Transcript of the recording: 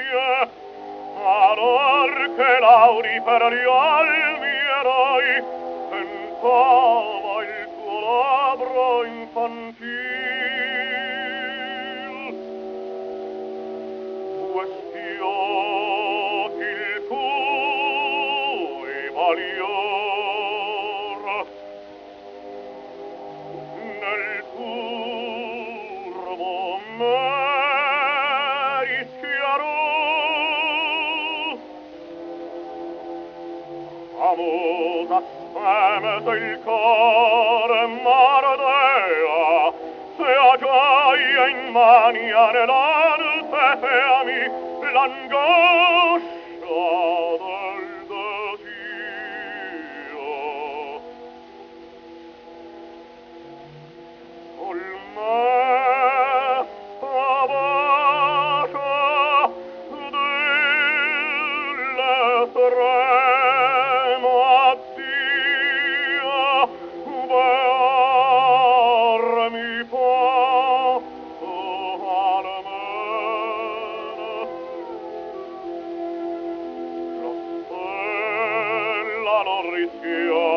allor che lauri per gli almi eroi tentava il tuo labbro infantil. Questi occhi il cui valior nel turbo me rischiarò. Amusa spemete il core m'ardea, se a gioia in mania nell'arte feami l'angoscia del desio. Col me abbacia dell'estremo addio, bearmi posso almeno. La stella non rischia